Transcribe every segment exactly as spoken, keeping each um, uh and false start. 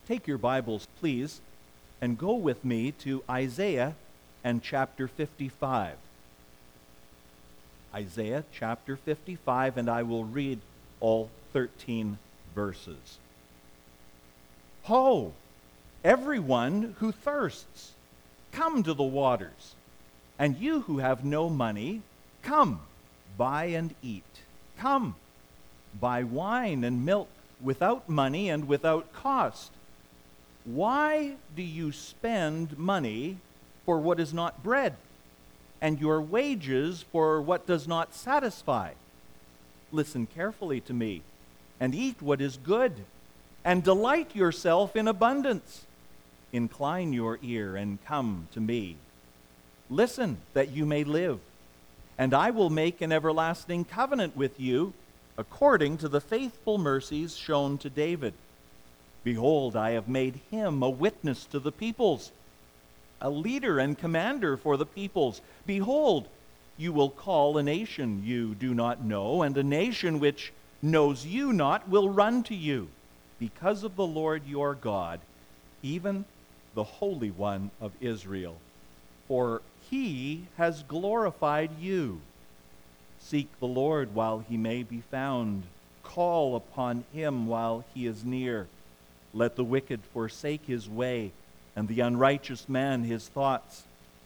Take your Bibles, please, and go with me to Isaiah and chapter fifty-five. Isaiah chapter fifty-five, and I will read all thirteen verses. Ho, everyone who thirsts, come to the waters. And you who have no money, come, buy and eat. Come, buy wine and milk without money and without cost. Why do you spend money for what is not bread, and your wages for what does not satisfy? Listen carefully to me, and eat what is good, and delight yourself in abundance. Incline your ear and come to me. Listen, that you may live, and I will make an everlasting covenant with you, according to the faithful mercies shown to David. Behold, I have made him a witness to the peoples, a leader and commander for the peoples. Behold, you will call a nation you do not know, and a nation which knows you not will run to you, because of the Lord your God, even the Holy One of Israel. For he has glorified you. Seek the Lord while he may be found. Call upon him while he is near. Let the wicked forsake his way, and the unrighteous man his thoughts.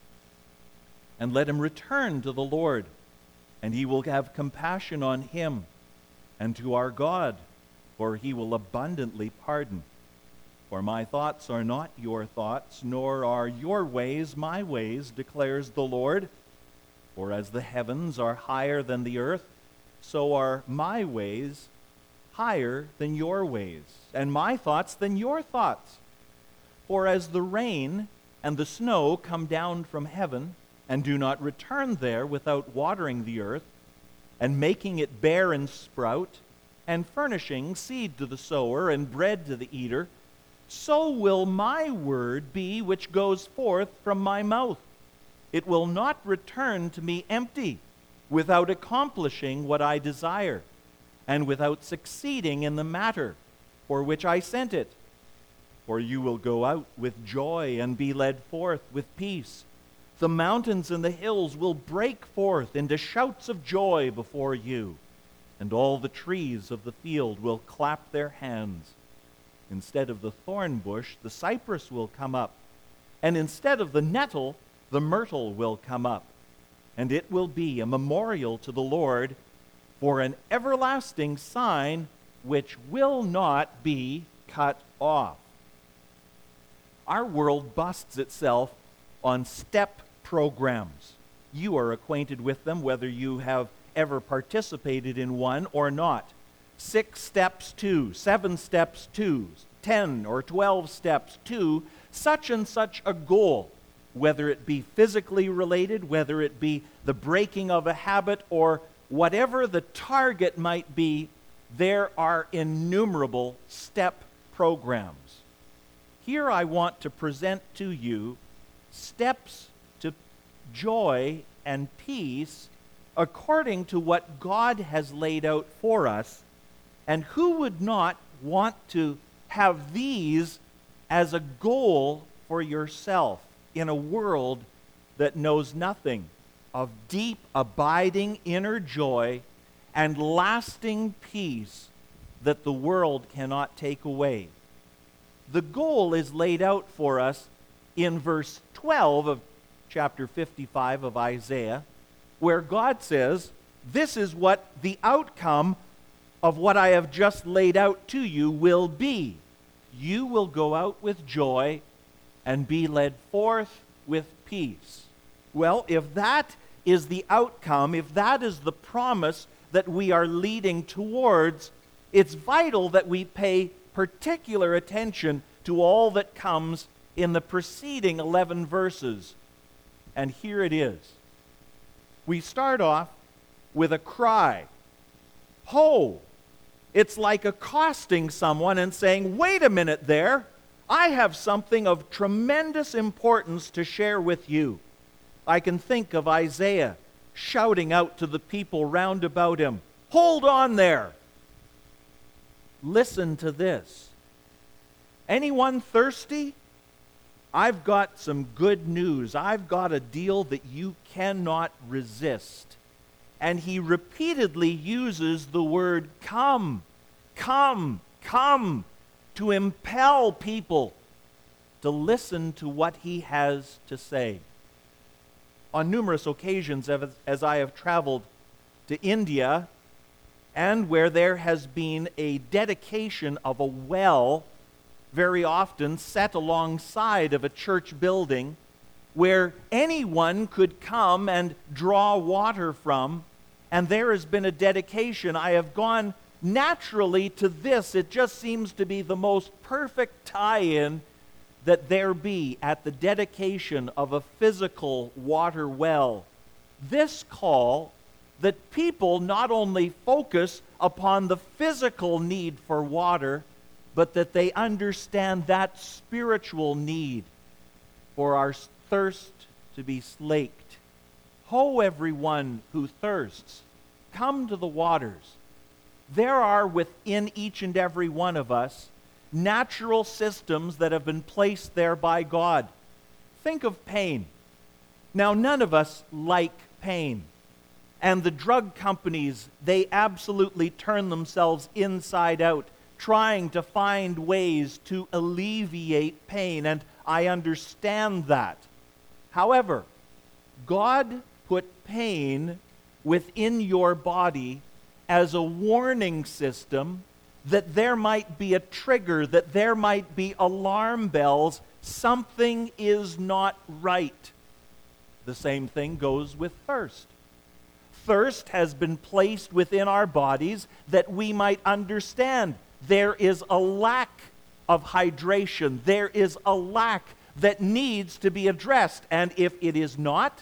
And let him return to the Lord, and he will have compassion on him, and to our God, for he will abundantly pardon. For my thoughts are not your thoughts, nor are your ways my ways, declares the Lord. For as the heavens are higher than the earth, so are my ways higher than your ways, and my thoughts than your thoughts. For as the rain and the snow come down from heaven, and do not return there without watering the earth, and making it bear and sprout, and furnishing seed to the sower and bread to the eater, so will my word be which goes forth from my mouth. It will not return to me empty, without accomplishing what I desire, and without succeeding in the matter for which I sent it. For you will go out with joy and be led forth with peace. The mountains and the hills will break forth into shouts of joy before you, and all the trees of the field will clap their hands. Instead of the thorn bush, the cypress will come up, and instead of the nettle, the myrtle will come up. And it will be a memorial to the Lord, for an everlasting sign which will not be cut off. Our world busts itself on STEP programs. You are acquainted with them, whether you have ever participated in one or not. Six steps to, seven steps to, ten or twelve steps to such and such a goal, whether it be physically related, whether it be the breaking of a habit, or whatever the target might be. There are innumerable STEP programs. Here I want to present to you steps to joy and peace according to what God has laid out for us. And who would not want to have these as a goal for yourself in a world that knows nothing of deep, abiding inner joy and lasting peace that the world cannot take away? The goal is laid out for us in verse twelve of chapter fifty-five of Isaiah, where God says, this is what the outcome of what I have just laid out to you will be. You will go out with joy and be led forth with peace. Well, if that is the outcome, if that is the promise that we are leading towards, it's vital that we pay particular attention to all that comes in the preceding eleven verses. And here it is. We start off with a cry. Ho! It's like accosting someone and saying, wait a minute there, I have something of tremendous importance to share with you. I can think of Isaiah shouting out to the people round about him, hold on there. Listen to this. Anyone thirsty? I've got some good news. I've got a deal that you cannot resist. And he repeatedly uses the word come, come, come to impel people to listen to what he has to say. On numerous occasions, as I have traveled to India, and where there has been a dedication of a well, very often set alongside of a church building, where anyone could come and draw water from, and there has been a dedication. I have gone naturally to this. It just seems to be the most perfect tie-in that there be at the dedication of a physical water well. This call that people not only focus upon the physical need for water, but that they understand that spiritual need for our thirst to be slaked. Ho, everyone who thirsts, come to the waters. There are within each and every one of us natural systems that have been placed there by God. Think of pain. Now, none of us like pain. And the drug companies, they absolutely turn themselves inside out, trying to find ways to alleviate pain, and I understand that. However, God put pain within your body as a warning system that there might be a trigger, that there might be alarm bells. Something is not right. The same thing goes with thirst. Thirst has been placed within our bodies that we might understand there is a lack of hydration. There is a lack that needs to be addressed. And if it is not,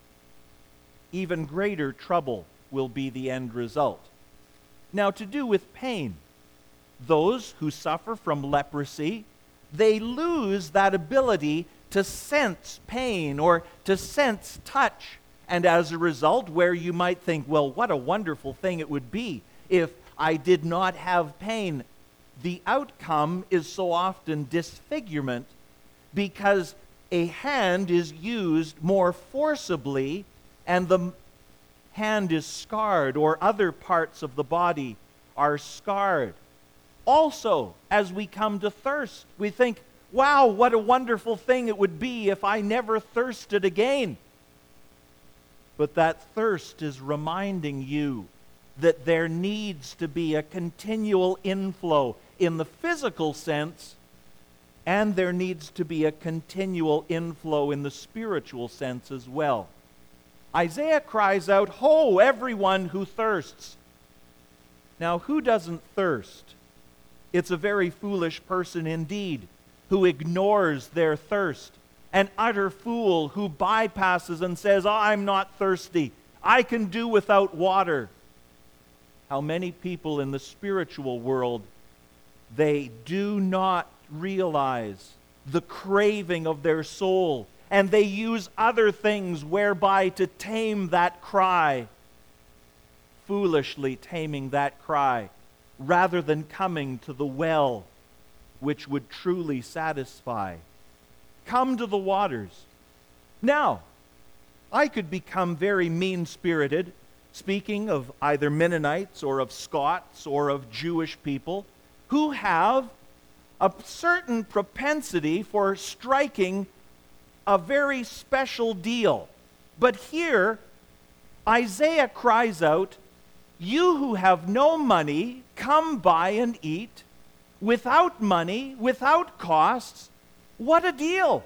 even greater trouble will be the end result. Now, to do with pain, those who suffer from leprosy, they lose that ability to sense pain or to sense touch. And as a result, where you might think, well, what a wonderful thing it would be if I did not have pain, the outcome is so often disfigurement because a hand is used more forcibly and the hand is scarred, or other parts of the body are scarred. Also, as we come to thirst, we think, wow, what a wonderful thing it would be if I never thirsted again. But that thirst is reminding you that there needs to be a continual inflow in the physical sense, and there needs to be a continual inflow in the spiritual sense as well. Isaiah cries out, "Ho, everyone who thirsts." Now, who doesn't thirst? It's a very foolish person indeed who ignores their thirst. An utter fool who bypasses and says, oh, I'm not thirsty. I can do without water. How many people in the spiritual world, they do not realize the craving of their soul, and they use other things whereby to tame that cry, foolishly taming that cry, rather than coming to the well which would truly satisfy. Come to the waters. Now, I could become very mean-spirited, speaking of either Mennonites or of Scots or of Jewish people who have a certain propensity for striking a very special deal. But here, Isaiah cries out, you who have no money, come buy and eat, without money, without costs. What a deal!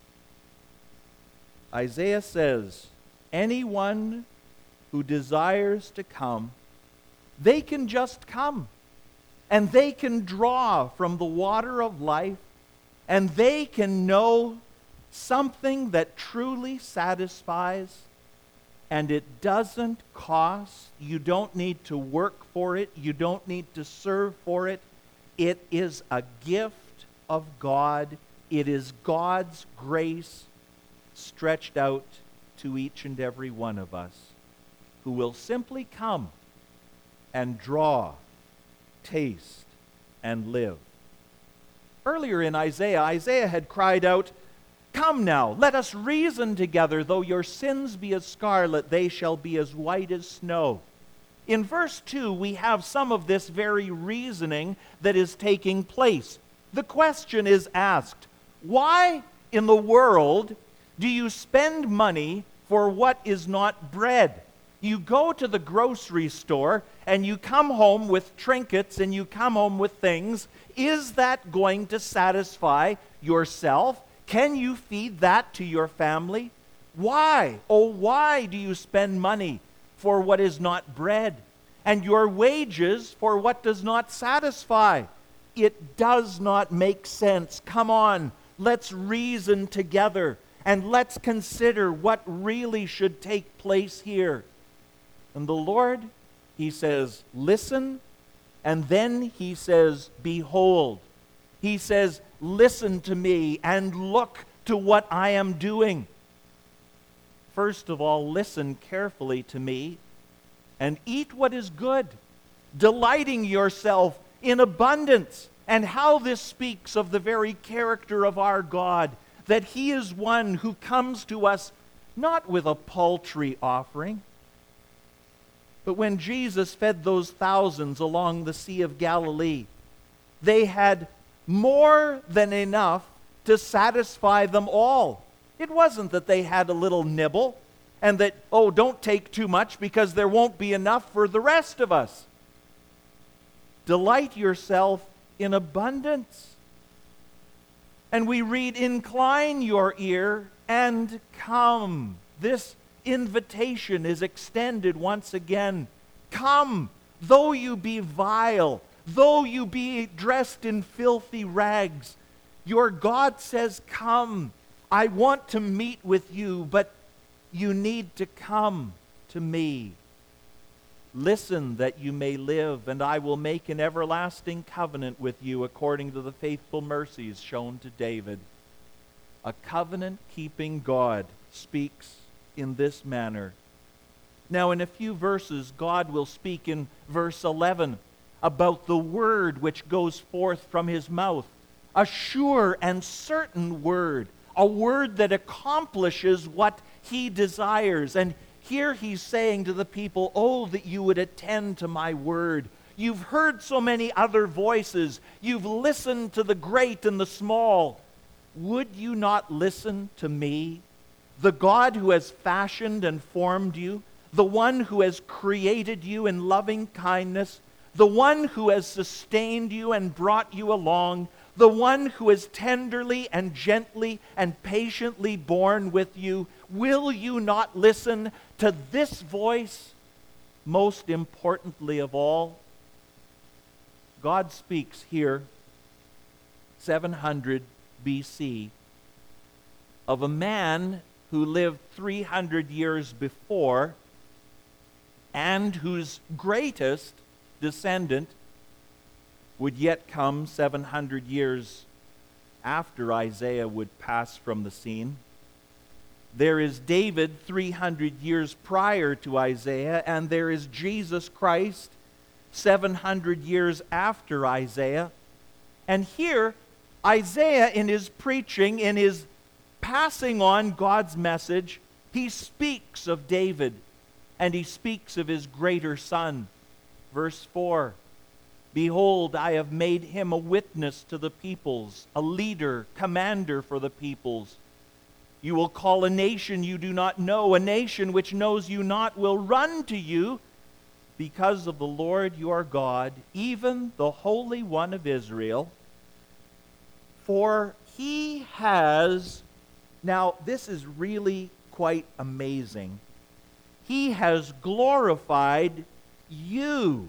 Isaiah says, anyone who desires to come, they can just come. And they can draw from the water of life, and they can know something that truly satisfies, and it doesn't cost. You don't need to work for it. You don't need to serve for it. It is a gift of God. It is God's grace stretched out to each and every one of us who will simply come and draw, taste, and live. Earlier in Isaiah, Isaiah had cried out, "Come now, let us reason together. Though your sins be as scarlet, they shall be as white as snow." In verse two, we have some of this very reasoning that is taking place. The question is asked, why in the world do you spend money for what is not bread? You go to the grocery store and you come home with trinkets and you come home with things. Is that going to satisfy yourself? Can you feed that to your family? Why, oh why do you spend money for what is not bread, and your wages for what does not satisfy? It does not make sense. Come on, let's reason together and let's consider what really should take place here. And the Lord, he says, listen, and then he says, behold. He says, listen to me and look to what I am doing. First of all, listen carefully to me and eat what is good, delighting yourself in abundance. And how this speaks of the very character of our God, that he is one who comes to us not with a paltry offering, but when Jesus fed those thousands along the Sea of Galilee, they had more than enough to satisfy them all. It wasn't that they had a little nibble and that, oh, don't take too much because there won't be enough for the rest of us. Delight yourself in abundance. And we read, incline your ear and come. This invitation is extended once again. Come, though you be vile, though you be dressed in filthy rags, your God says, come. I want to meet with you, but you need to come to me. Listen that you may live, and I will make an everlasting covenant with you according to the faithful mercies shown to David. A covenant-keeping God speaks in this manner. Now, in a few verses, God will speak in verse eleven about the word which goes forth from his mouth. A sure and certain word, a word that accomplishes what he desires. And here he's saying to the people, oh, that you would attend to my word. You've heard so many other voices. You've listened to the great and the small. Would you not listen to me? The God who has fashioned and formed you, the one who has created you in loving kindness, the one who has sustained you and brought you along, the one who has tenderly and gently and patiently borne with you. Will you not listen to this voice? Most importantly of all, God speaks here, seven hundred B C, of a man who lived three hundred years before and whose greatest descendant would yet come seven hundred years after Isaiah would pass from the scene. There is David three hundred years prior to Isaiah, and there is Jesus Christ seven hundred years after Isaiah. And here, Isaiah, in his preaching, in his passing on God's message, he speaks of David, and he speaks of his greater son. Verse four, behold, I have made him a witness to the peoples, a leader, commander for the peoples. You will call a nation you do not know, a nation which knows you not will run to you because of the Lord your God, even the Holy One of Israel. For he has, now this is really quite amazing, he has glorified you,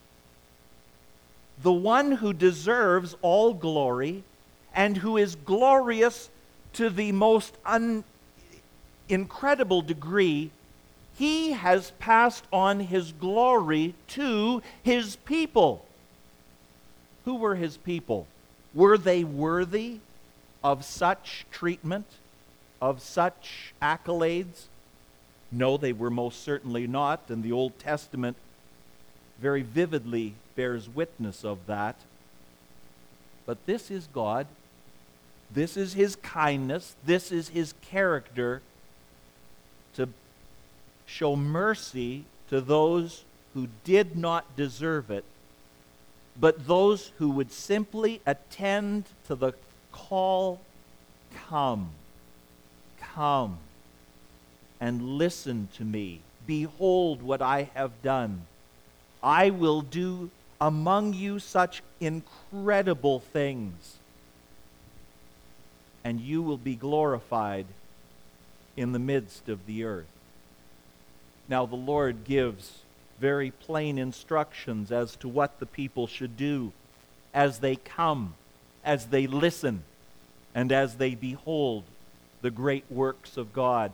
the one who deserves all glory and who is glorious to the most un- incredible degree. He has passed on his glory to his people. Who were his people? Were they worthy of such treatment, of such accolades? No, they were most certainly not, and the Old Testament very vividly bears witness of that. But this is God. This is his kindness. This is his character to show mercy to those who did not deserve it, but those who would simply attend to the call, come, come, and listen to me. Behold what I have done. I will do among you such incredible things, and you will be glorified in the midst of the earth. Now the Lord gives very plain instructions as to what the people should do as they come, as they listen, and as they behold the great works of God.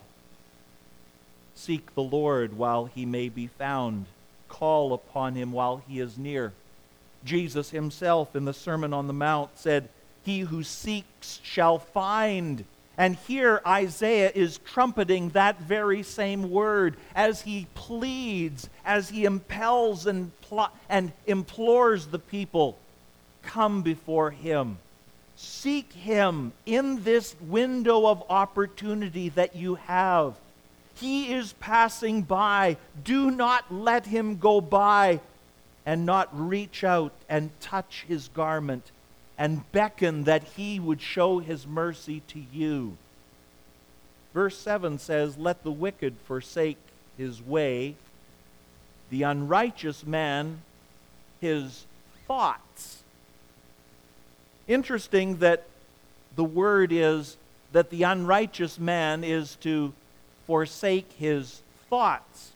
Seek the Lord while he may be found. Call upon him while he is near. Jesus himself in the Sermon on the Mount said, "He who seeks shall find." And here Isaiah is trumpeting that very same word as he pleads, as he impels and, pl- and implores the people, come before him. Seek him in this window of opportunity that you have. He is passing by. Do not let him go by and not reach out and touch his garment and beckon that he would show his mercy to you. Verse seven says, "Let the wicked forsake his way, the unrighteous man his thoughts." Interesting that the word is that the unrighteous man is to forsake his thoughts.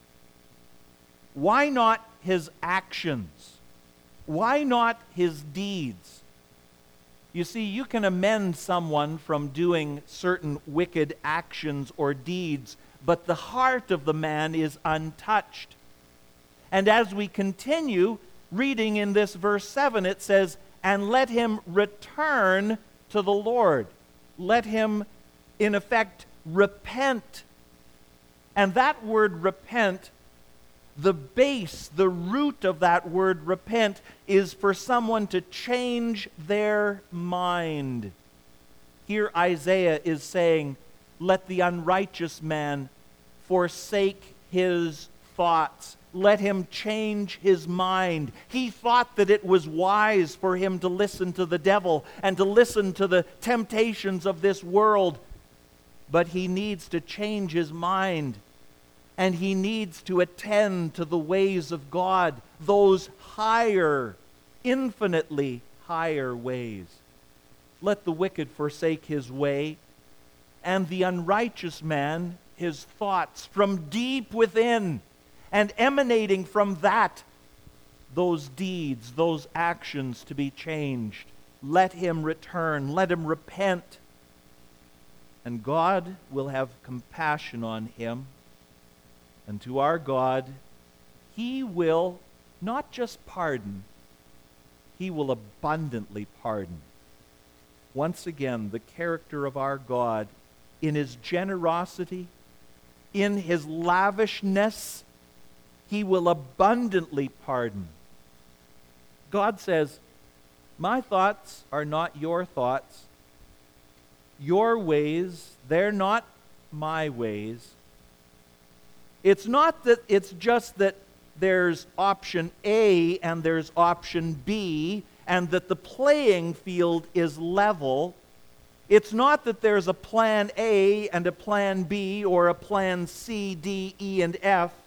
Why not his actions? Why not his deeds? You see, you can amend someone from doing certain wicked actions or deeds, but the heart of the man is untouched. And as we continue reading in this verse seven, it says, "And let him return to the Lord." Let him, in effect, repent. And that word repent, the base, the root of that word repent is for someone to change their mind. Here Isaiah is saying, let the unrighteous man forsake his thoughts. Let him change his mind. He thought that it was wise for him to listen to the devil and to listen to the temptations of this world. But he needs to change his mind. And he needs to attend to the ways of God, those higher, infinitely higher ways. Let the wicked forsake his way, and the unrighteous man his thoughts, from deep within, and emanating from that, those deeds, those actions to be changed. Let him return, let him repent, and God will have compassion on him. And to our God, he will not just pardon, he will abundantly pardon. Once again, the character of our God, in his generosity, in his lavishness, he will abundantly pardon. God says, my thoughts are not your thoughts. Your ways, they're not my ways. It's not that it's just that there's option A and there's option B and that the playing field is level. It's not that there's a plan A and a plan B or a plan C, D, E, and F.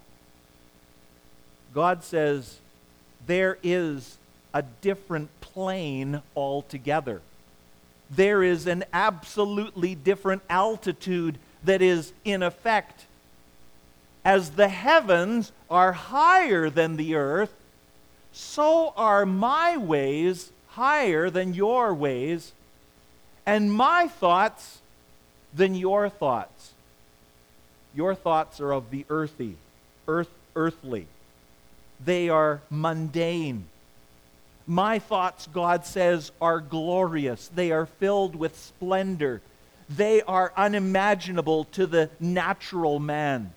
God says there is a different plane altogether. There is an absolutely different altitude that is in effect. As the heavens are higher than the earth, so are my ways higher than your ways, and my thoughts than your thoughts. Your thoughts are of the earthy, earth, earthly. They are mundane. My thoughts, God says, are glorious. They are filled with splendor. They are unimaginable to the natural man.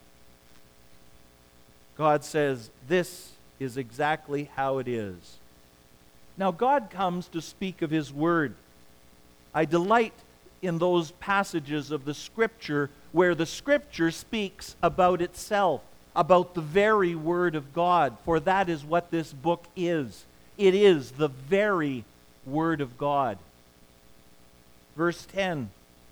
God says, this is exactly how it is. Now, God comes to speak of his word. I delight in those passages of the Scripture where the Scripture speaks about itself, about the very word of God, for that is what this book is. It is the very word of God. Verse ten.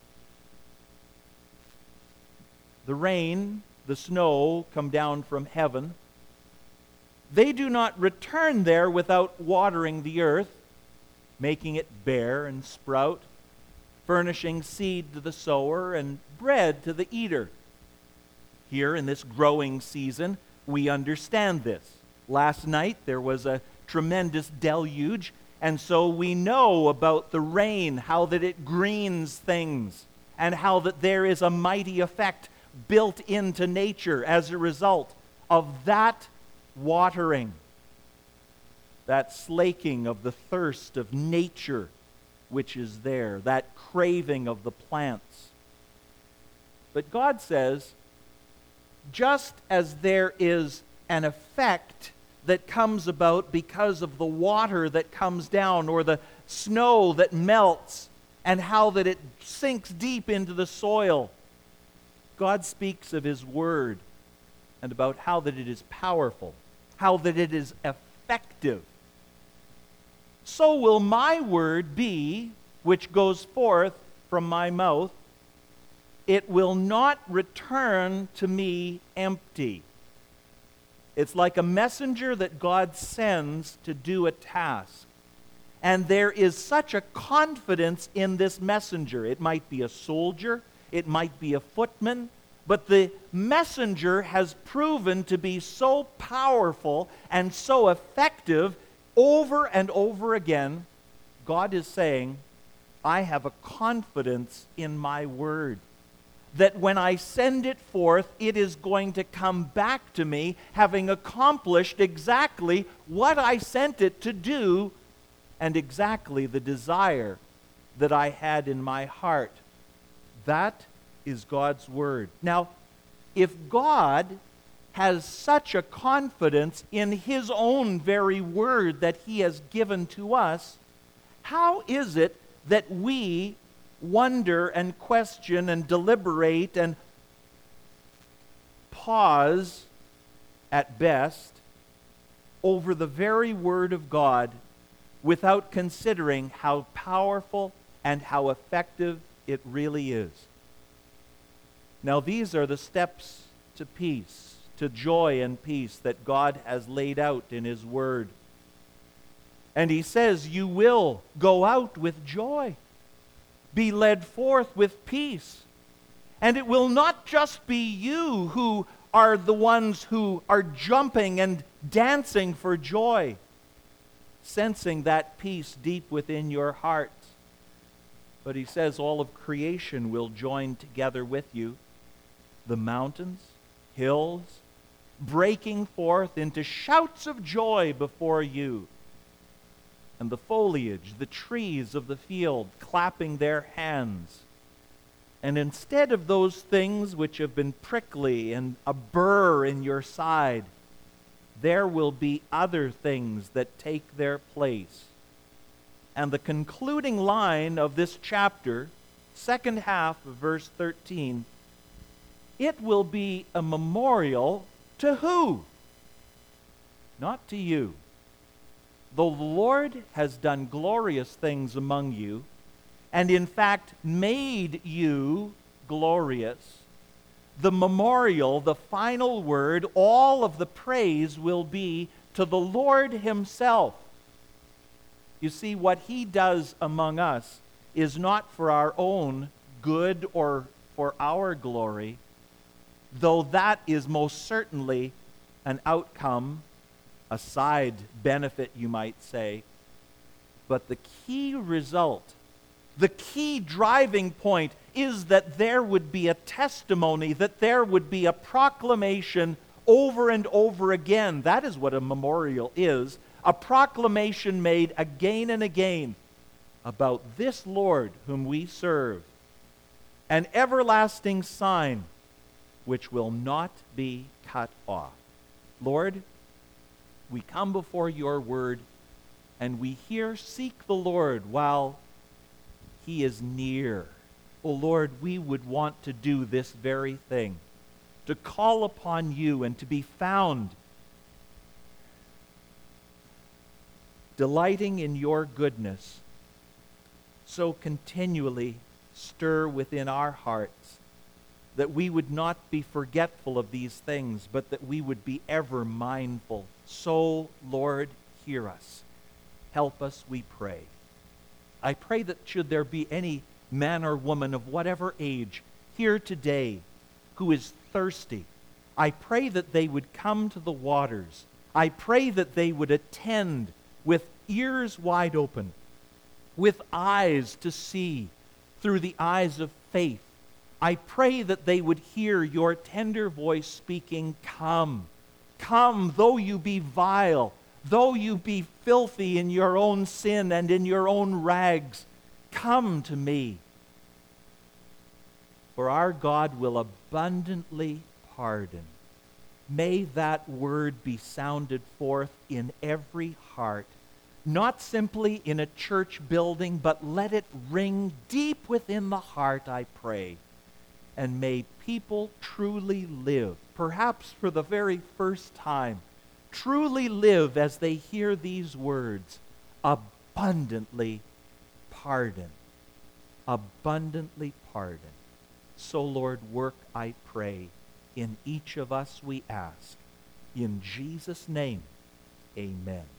The rain, the snow come down from heaven. They do not return there without watering the earth, making it bear and sprout, furnishing seed to the sower and bread to the eater. Here in this growing season, we understand this. Last night there was a tremendous deluge, and so we know about the rain, how that it greens things, and how that there is a mighty effect built into nature as a result of that watering, that slaking of the thirst of nature which is there, that craving of the plants. But God says, just as there is an effect that comes about because of the water that comes down or the snow that melts and how that it sinks deep into the soil, God speaks of his word and about how that it is powerful, how that it is effective. So will my word be, which goes forth from my mouth. It will not return to me empty. It's like a messenger that God sends to do a task. And there is such a confidence in this messenger. It might be a soldier, it might be a footman, but the messenger has proven to be so powerful and so effective over and over again. God is saying, I have a confidence in my word, that when I send it forth, it is going to come back to me, having accomplished exactly what I sent it to do, and exactly the desire that I had in my heart. That is God's word. Now, if God has such a confidence in his own very word that he has given to us, how is it that we wonder and question and deliberate and pause, at best, over the very word of God without considering how powerful and how effective it really is? Now, these are the steps to peace, to joy and peace that God has laid out in his word. And he says, you will go out with joy, be led forth with peace. And it will not just be you who are the ones who are jumping and dancing for joy, sensing that peace deep within your heart. But he says all of creation will join together with you. The mountains, hills, breaking forth into shouts of joy before you. And the foliage, the trees of the field, clapping their hands. And instead of those things which have been prickly and a burr in your side, there will be other things that take their place. And the concluding line of this chapter, second half of verse thirteen, it will be a memorial to who? Not to you. Though the Lord has done glorious things among you, and in fact made you glorious, the memorial, the final word, all of the praise will be to the Lord himself. You see, what he does among us is not for our own good or for our glory, though that is most certainly an outcome, a side benefit, you might say. But the key result, the key driving point is that there would be a testimony, that there would be a proclamation over and over again. That is what a memorial is, a proclamation made again and again about this Lord whom we serve, an everlasting sign which will not be cut off. Lord, we come before your word And we hear, seek the Lord while he is near. Oh Lord, we would want to do this very thing, to call upon you and to be found delighting in your goodness. So continually stir within our hearts that we would not be forgetful of these things, but that we would be ever mindful. So, Lord, hear us. Help us, we pray. I pray that should there be any man or woman of whatever age here today who is thirsty, I pray that they would come to the waters. I pray that they would attend with ears wide open, with eyes to see through the eyes of faith. I pray that they would hear your tender voice speaking, "Come, come, though you be vile, though you be filthy in your own sin and in your own rags, come to me." For our God will abundantly pardon. May that word be sounded forth in every heart, not simply in a church building, but let it ring deep within the heart, I pray. And may people truly live, perhaps for the very first time, truly live as they hear these words, abundantly pardon. Abundantly pardon. So, Lord, work, I pray, in each of us, we ask. In Jesus' name, amen.